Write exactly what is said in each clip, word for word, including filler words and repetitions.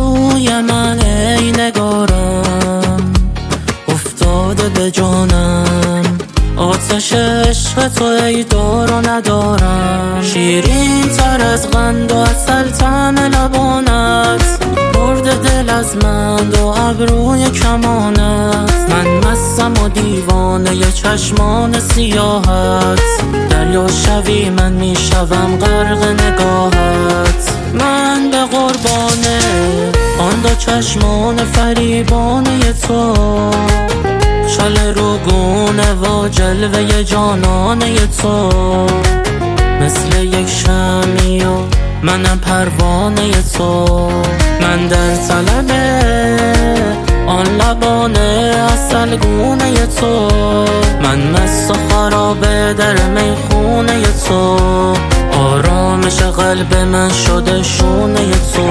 روی من ای نگارم افتاده به جانم، آتش عشق تو ای دار و ندارم. شیرین تر از قند و عسل طعم لبانت، برد دل از من دو ابروی کمانت. من مستم و دیوانه چشمان سیاهت، دریا شوی من میشوم غرق نگاهت. من به قربانه آن دو چشمان فریبانه تو، شال روگونه و جلوه جانانه تو. مثل یک شمعی و منم پروانه تو. من در طلب آن لبان عسل گونه تو، من مست و خرابه در میخونه تو. آرامش قلب من شده شونه تو.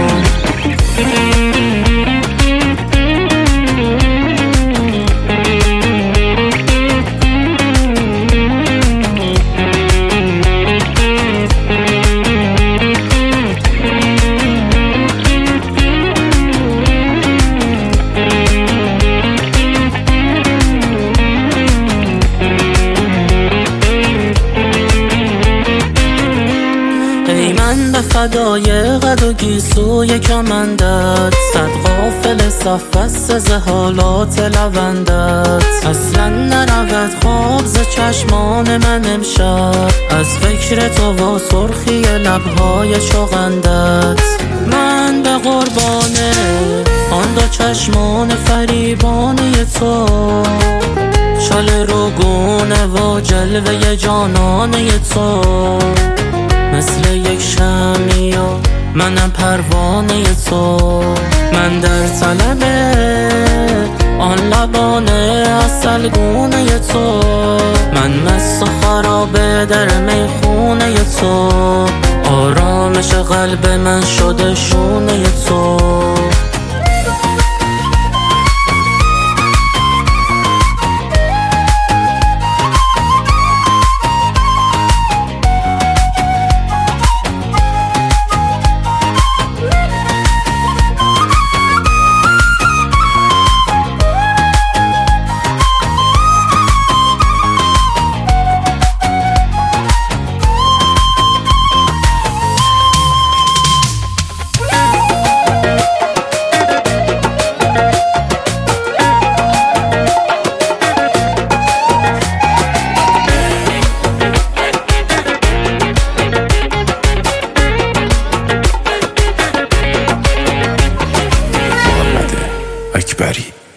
من به فدای قد و گیسوی کمندت، صد غافل صف است ز حالات لوندت. اصلا نرود خواب ز چشمان من امشب، از فکر تو و سرخی لبهای چغندت. من به قربانه آن دو چشمان فریبانه تو، شال روگونه و جلوه جانانه تو. مثل یک شمعی و منم پروانه تو. من در طلب آن لبان عسل گونه تو، من مست و خرابه در میخونه تو. آرامش قلب من شده شونه تو. اکبری